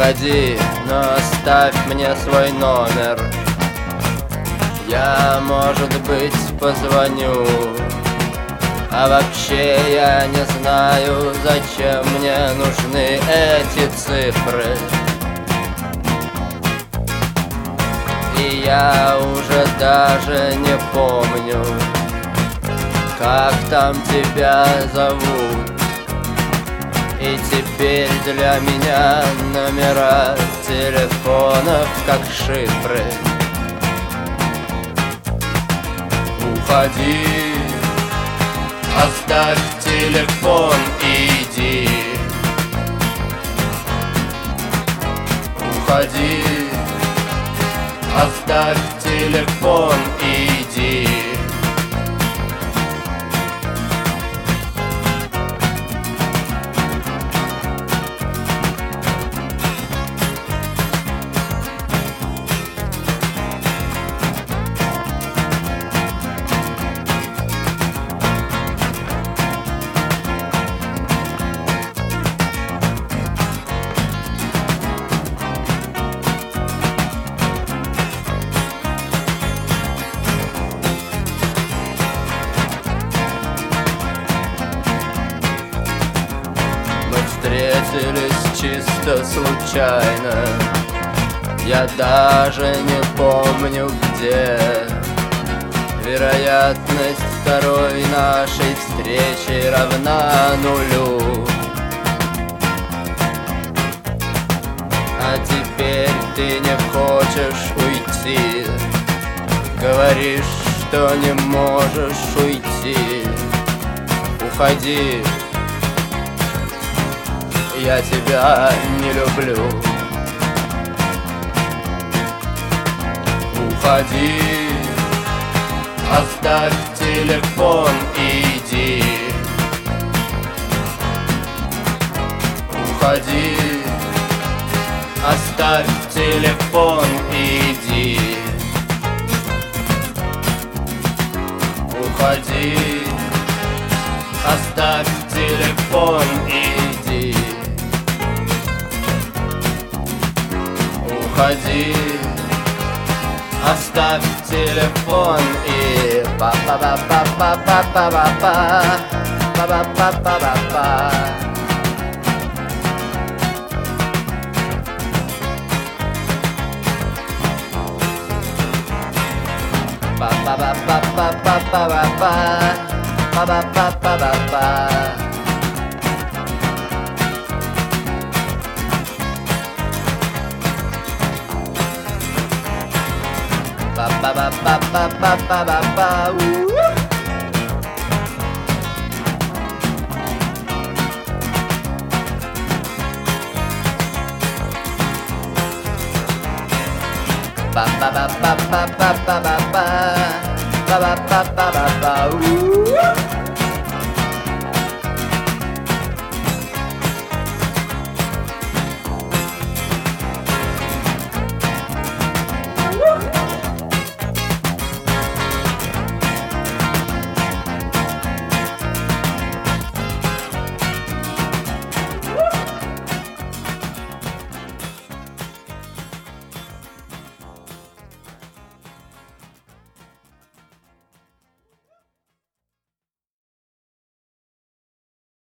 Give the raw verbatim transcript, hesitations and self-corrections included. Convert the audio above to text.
Уходи, но оставь мне свой номер. Я, может быть, позвоню. А вообще я не знаю, зачем мне нужны эти цифры. И я уже даже не помню, как там тебя зовут. И теперь для меня номера телефонов как шифры. Уходи, оставь телефон и иди. Уходи, оставь телефон и иди. Встретились чисто случайно. Я даже не помню где. Вероятность второй нашей встречи равна нулю. А теперь ты не хочешь уйти. Говоришь, что не можешь уйти. Уходи, я тебя не люблю. Уходи, оставь телефон и иди. Уходи, оставь телефон и иди. Уходи, оставь телефон и иди. Уходи, оставь телефон и па па па па па па па па па па па па па па. Па па па па па па па па па па па па па па. Ba ba ba ba ba ba ba ba ba. Ba ba ba ba ba ba ba ba ba ba ba ba ba ba ba.